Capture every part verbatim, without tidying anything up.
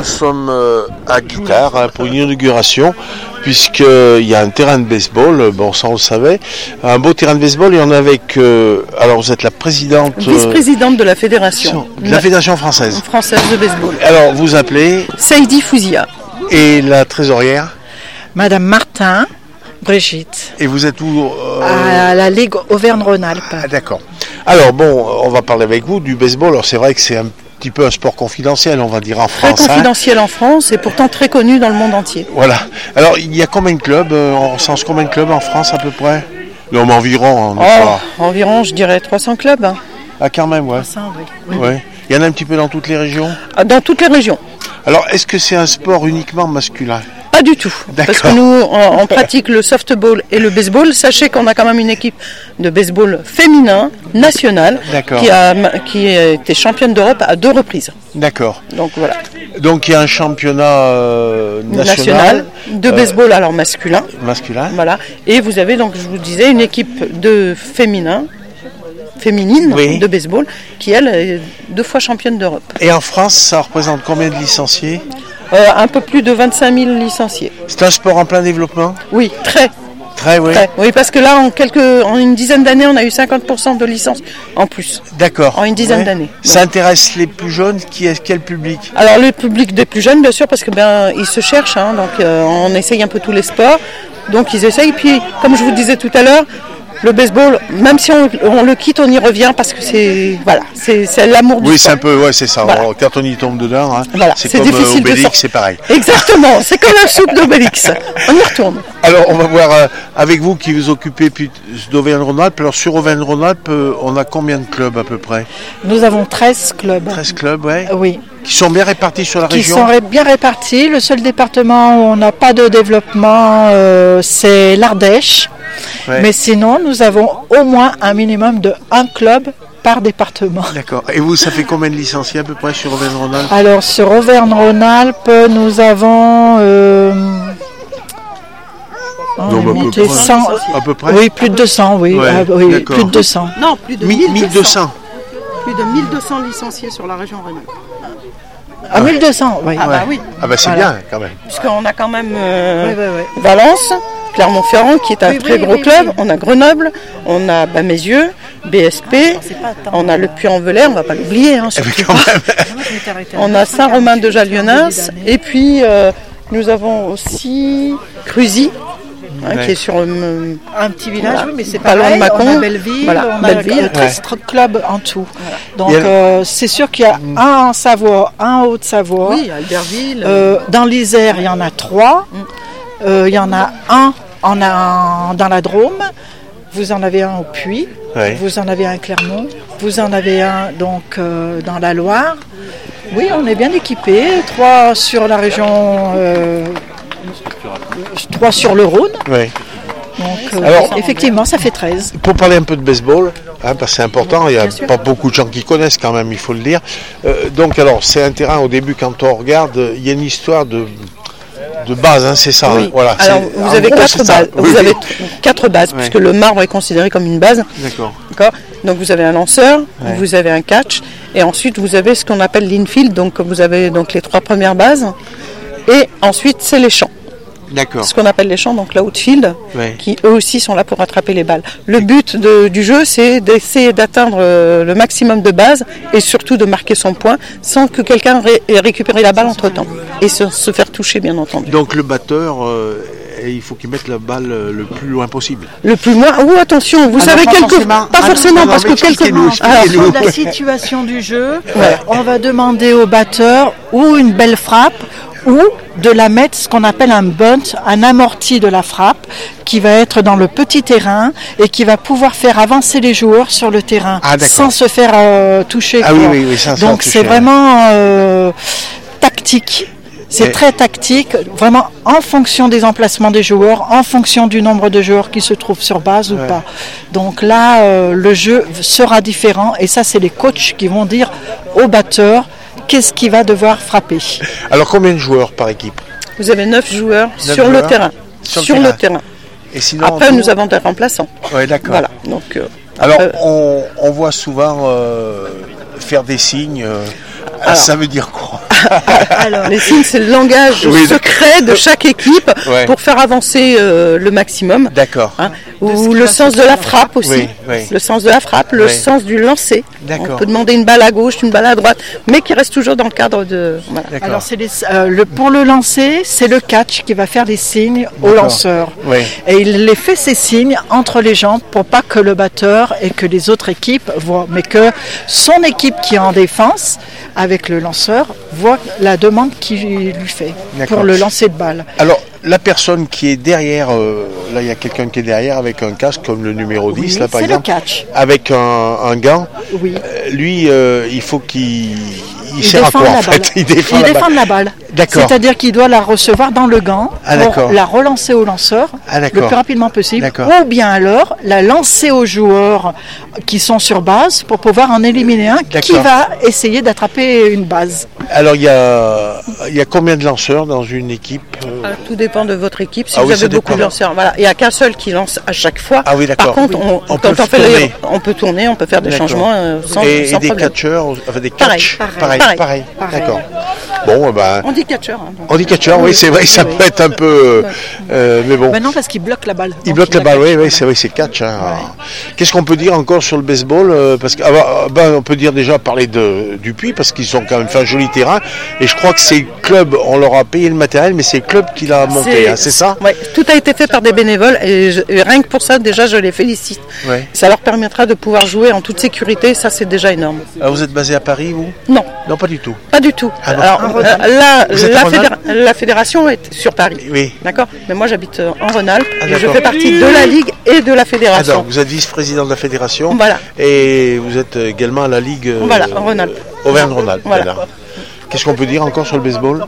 nous sommes euh, à Guitare hein, pour une inauguration, puisqu'il y a un terrain de baseball, bon ça on le savait, un beau terrain de baseball, et on est avec, euh, alors vous êtes la présidente... Euh, vice-présidente de la fédération. De la fédération française. Française de baseball. Alors vous appelez... Saïdi Fouzia. Et la trésorière? Madame Martin, Brigitte. Et vous êtes où euh... À la Ligue Auvergne-Rhône-Alpes. Ah, d'accord. Alors bon, on va parler avec vous du baseball. Alors c'est vrai que c'est un petit peu un sport confidentiel, on va dire en France. Très confidentiel hein. en France et pourtant très connu dans le monde entier. Voilà. Alors il y a combien de clubs? On recense combien de clubs en France à peu près? Non, mais environ. Oh, environ, je dirais trois cents clubs. Hein. Ah quand même, ouais. trois cents, oui. Oui. Ouais. Il y en a un petit peu dans toutes les régions? Dans toutes les régions. Alors est-ce que c'est un sport uniquement masculin? Pas du tout, parce que nous on, on pratique le softball et le baseball. Sachez qu'on a quand même une équipe de baseball féminin national qui a, qui a été championne d'Europe à deux reprises. D'accord. Donc voilà. Donc il y a un championnat euh, national, national de baseball euh, alors masculin. Masculin. Voilà. Et vous avez donc, je vous disais, une équipe de féminin. féminine oui. de baseball qui elle est deux fois championne d'Europe. Et en France, ça représente combien de licenciés? Euh, un peu plus de vingt-cinq mille licenciés. C'est un sport en plein développement? Oui, très. Très, oui. Très. Oui, parce que là, en, quelques, en une dizaine d'années, on a eu cinquante pour cent de licences en plus. D'accord. En une dizaine ouais. d'années. Ça ouais. intéresse les plus jeunes? Qui est, quel public? Alors, le public des plus jeunes, bien sûr, parce que ben ils se cherchent. Hein, donc, euh, on essaye un peu tous les sports. Donc, ils essayent. Puis, comme je vous disais tout à l'heure, le baseball, même si on, on le quitte, on y revient parce que c'est voilà, c'est, c'est l'amour du oui, sport. c'est un peu, ouais, c'est ça. Voilà. Quand on y tombe dedans, hein, voilà. c'est, c'est comme difficile Obélix, de c'est pareil. Exactement, c'est comme la soupe d'Obélix. On y retourne. Alors, on va voir euh, avec vous qui vous occupez puis, d'Auvergne-Rhône-Alpes. Alors, sur Auvergne-Rhône-Alpes, euh, on a combien de clubs à peu près? Nous avons treize clubs. treize clubs, ouais. Oui. Qui sont bien répartis sur la qui région? Qui sont bien répartis. Le seul département où on n'a pas de développement, euh, c'est l'Ardèche. Ouais. Mais sinon, nous avons au moins un minimum de un club par département. D'accord. Et vous, ça fait combien de licenciés à peu près sur Auvergne-Rhône-Alpes? Alors, sur Auvergne-Rhône-Alpes, nous avons... Euh, oh, non, à, peu cent, à peu près oui, plus de deux cents, oui. Ouais, ah, oui plus de deux cents. Non, plus de mille deux cents. Plus de mille deux cents licenciés sur la région Rhône-Alpes. Ah, mille deux cents, oui. Ah, bah oui. Ah, bah c'est voilà. Bien, quand même. Puisqu'on a quand même euh, oui, oui, oui. Valence, Clermont-Ferrand, qui est un oui, très oui, gros oui, club. Oui. On a Grenoble, on a Bamézieux, B S P, on a le Puy-en-Velay, on ne va pas l'oublier. Hein, on a Saint-Romain-de-Jallieunas, et puis euh, nous avons aussi Cruzy. Hein, ouais. Qui est sur euh, un petit village, voilà. Oui, mais c'est pas loin de Mâcon. On a Belleville, voilà. on a Belleville. treize ouais. clubs en tout. Voilà. Donc a... euh, c'est sûr qu'il y a mmh. un en Savoie, un en Haute-Savoie. Oui, Albertville. Euh, dans l'Isère, il y en a trois. Mmh. Euh, il y en a un en a, dans la Drôme. Vous en avez un au Puy. Ouais. Vous en avez un à Clermont. Vous en avez un donc euh, dans la Loire. Oui, on est bien équipés. Trois sur la région. Euh, trois sur le Rhône. Oui. Donc, euh, alors, effectivement, ça fait treize. Pour parler un peu de baseball, hein, parce que c'est important, il n'y a bien pas sûr. Beaucoup de gens qui connaissent quand même, il faut le dire. Euh, donc, alors, c'est un terrain, au début, quand on regarde, il y a une histoire de, de base, hein, c'est ça. Oui. Hein, voilà, alors, c'est, vous avez, gros, quatre bases, oui, vous oui. avez quatre bases, oui. Puisque le marbre est considéré comme une base. D'accord. D'accord. Donc, vous avez un lanceur, ouais. vous avez un catch, et ensuite, vous avez ce qu'on appelle l'infield. Donc, vous avez donc, les trois premières bases, et ensuite, c'est les champs. D'accord. Ce qu'on appelle les champs, donc l'outfield, ouais. qui eux aussi sont là pour attraper les balles. Le but de, du jeu, c'est d'essayer d'atteindre le maximum de bases et surtout de marquer son point sans que quelqu'un ré- ait récupéré la balle entre-temps et se, se faire toucher, bien entendu. Donc le batteur, euh, il faut qu'il mette la balle le plus loin possible. Le plus loin. Ou attention, vous alors savez pas quelque forcément, pas forcément parce que quelque alors de la situation du jeu, ouais. on va demander au batteur ou une belle frappe ou de la mettre ce qu'on appelle un bunt, un amorti de la frappe qui va être dans le petit terrain et qui va pouvoir faire avancer les joueurs sur le terrain ah, sans se faire euh, toucher. Ah, oui, oui, oui, ça, ça donc toucher, c'est vraiment euh, tactique. C'est et... très tactique, vraiment en fonction des emplacements des joueurs, en fonction du nombre de joueurs qui se trouvent sur base ouais. ou pas. Donc là, euh, le jeu sera différent et ça, c'est les coachs qui vont dire au batteur qu'est-ce qu'il va devoir frapper. Alors combien de joueurs par équipe? Vous avez neuf joueurs neuf sur joueurs le terrain. Sur, sur le le terrain. terrain. Et sinon, après, tout... nous avons des remplaçants. Oui, d'accord. Voilà. Donc, euh, alors, après... on, on voit souvent euh, faire des signes. Euh, alors, ça veut dire quoi? Alors, les signes, c'est le langage oui, secret de chaque équipe ouais. pour faire avancer euh, le maximum. D'accord. Hein, ou le sens de la frappe aussi. Oui, oui. Le sens de la frappe, le oui. sens du lancer. On peut demander une balle à gauche, une balle à droite, mais qui reste toujours dans le cadre de... Voilà. Alors, c'est les, euh, le, pour le lancer, c'est le catch qui va faire les signes au lanceur. Oui. Et il les fait ces signes entre les jambes pour pas que le batteur et que les autres équipes voient, mais que son équipe qui est en défense, avec le lanceur, voit la demande qu'il lui fait pour le lancer de balle. Alors, la personne qui est derrière, euh, là il y a quelqu'un qui est derrière avec un casque comme le numéro dix, oui, là par c'est exemple, le catch. Avec un, un gant, oui. euh, lui euh, il faut qu'il il, il sert à quoi en fait Il défend, il la, défend balle. la balle. D'accord. C'est-à-dire qu'il doit la recevoir dans le gant ah, pour la relancer au lanceur ah, le plus rapidement possible, d'accord. ou bien alors la lancer aux joueurs qui sont sur base pour pouvoir en éliminer un d'accord. qui va essayer d'attraper une base. Alors il y a, il y a combien de lanceurs dans une équipe euh... ah, Tout dépend de votre équipe. Si ah, vous oui, avez beaucoup dépend. de lanceurs, voilà. il n'y a qu'un seul qui lance à chaque fois. Ah, oui, Par contre, oui. on, on, quand peut on, fait les, on peut tourner, on peut faire des d'accord. changements euh, sans, et, sans et des problème. catcheurs, enfin des catchs, pareil, pareil, pareil, pareil. pareil. D'accord. Bon, ben, on dit catcheur. Hein, on dit catcheur, oui, c'est vrai, ça oui. peut être un peu, euh, mais bon. Ben non, parce qu'il bloque la balle. Il bloque la balle, oui, oui, c'est vrai, c'est catch. Hein. Ouais. Qu'est-ce qu'on peut dire encore sur le baseball euh, parce que, ah, ben, on peut dire déjà parler de du Puy parce qu'ils ont quand même fait un joli terrain et je crois que c'est le club, on leur a payé le matériel, mais c'est le club qui l'a monté, c'est, hein, c'est ça? Oui, tout a été fait par des bénévoles et, je, et rien que pour ça, déjà, je les félicite. Ouais. Ça leur permettra de pouvoir jouer en toute sécurité, ça c'est déjà énorme. Alors, vous êtes basé à Paris, vous? Non. Non, pas du tout. Pas du tout. Ah, alors, euh, là, la, fédéra- la fédération est sur Paris. Oui. D'accord. Mais moi, j'habite en Rhône-Alpes ah, et je fais partie de la Ligue et de la fédération. Ah, donc, vous êtes vice-président de la fédération. Voilà. Et vous êtes également à la Ligue. Euh, voilà, en Rhône-Alpes. Auvergne-Rhône-Alpes. Voilà. Voilà. Qu'est-ce qu'on peut dire encore sur le baseball?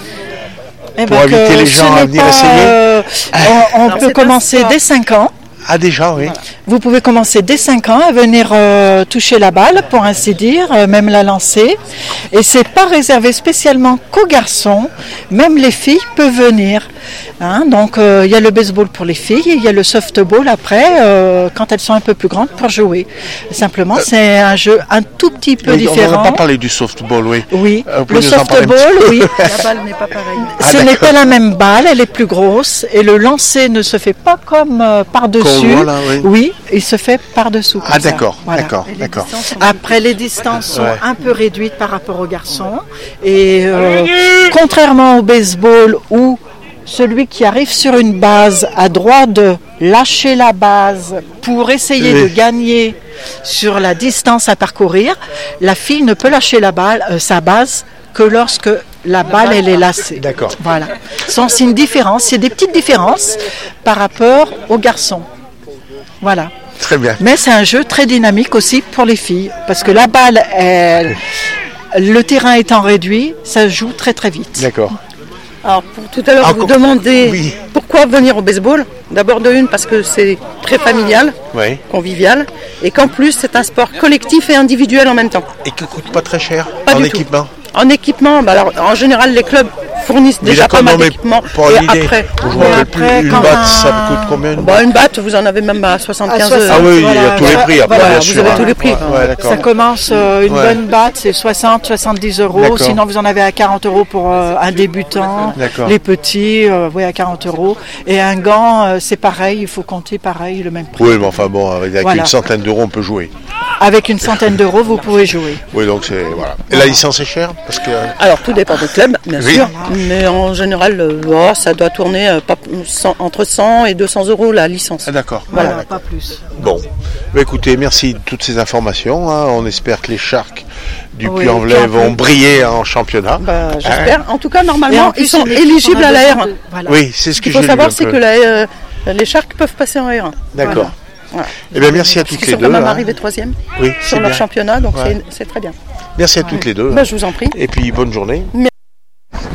Eh Pour ben inviter les gens à venir pas, essayer. Euh, on on peut commencer dès cinq ans. Ah déjà, oui. Vous pouvez commencer dès cinq ans à venir euh, toucher la balle, pour ainsi dire, euh, même la lancer. Et c'est pas réservé spécialement qu'aux garçons, même les filles peuvent venir. Hein, donc il euh, y a le baseball pour les filles, il y a le softball après, euh, quand elles sont un peu plus grandes pour jouer. Simplement, euh, c'est un jeu un tout petit peu oui, différent. On n'a pas parlé du softball, oui. Oui, euh, le softball, oui. La balle n'est pas pareille. Ah, Ce d'accord. n'est pas la même balle, elle est plus grosse et le lancer ne se fait pas comme euh, par-dessus. Voilà, oui. oui, il se fait par-dessous. Ah d'accord, voilà. d'accord, d'accord. Après, les distances sont ouais. un peu réduites par rapport aux garçons. Et euh, contrairement au baseball où celui qui arrive sur une base a droit de lâcher la base pour essayer oui. de gagner sur la distance à parcourir, la fille ne peut lâcher la balle, euh, sa base que lorsque la balle elle est lacée. D'accord. Voilà. C'est une différence, c'est des petites différences par rapport aux garçons. Voilà. Très bien. Mais c'est un jeu très dynamique aussi pour les filles parce que la balle, elle, le terrain étant réduit, ça joue très très vite. D'accord. Alors, pour tout à l'heure, ah, vous com- demandez oui. pourquoi venir au baseball. D'abord de une, parce que c'est très familial, oui. convivial, et qu'en plus, c'est un sport collectif et individuel en même temps. Et qui ne coûte pas très cher pas en équipement. En équipement, bah alors, en général, les clubs fournissent mais déjà pas mal d'équipements. Et après, je me rappelle plus, une batte, un... ça coûte combien? Bah, une batte, vous en avez même à soixante-quinze euros. Ah oui, il y a tous les prix. Après, voilà, bien vous sûr. avez tous les prix. Ouais, ouais, ça commence, euh, une ouais. bonne batte, c'est soixante, soixante-dix euros. D'accord. Sinon, vous en avez à quarante euros pour euh, un débutant. D'accord. Les petits, euh, oui, à quarante euros. Et un gant, euh, c'est pareil, il faut compter pareil, le même prix. Oui, mais enfin bon, avec voilà. une centaine d'euros, on peut jouer. Avec une centaine d'euros, vous pouvez jouer. Oui, donc c'est voilà. Et la licence est chère parce que. Alors tout dépend du club, bien oui. sûr. Mais en général, euh, oh, ça doit tourner euh, pas, cent, entre cent et deux cents euros la licence. Ah, d'accord. Voilà, voilà pas plus. Bon, bah, écoutez, merci de toutes ces informations. Hein. On espère que les Sharks du oui, Puy-en-Velay vont briller en championnat. Bah, j'espère. Hein. En tout cas, normalement, plus, ils sont éligibles à la R un. De... Voilà. Oui, c'est ce que j'ai lu. Il faut savoir, c'est que la, euh, les Sharks peuvent passer en R un. D'accord. Voilà. Voilà. Eh bien, merci à toutes ils les deux. Ils sont quand même hein. arrivés troisième oui, sur leur bien. championnat, donc ouais. c'est, c'est très bien. Merci à toutes les deux. Bah, je vous en prie. Et puis, bonne journée. Merci.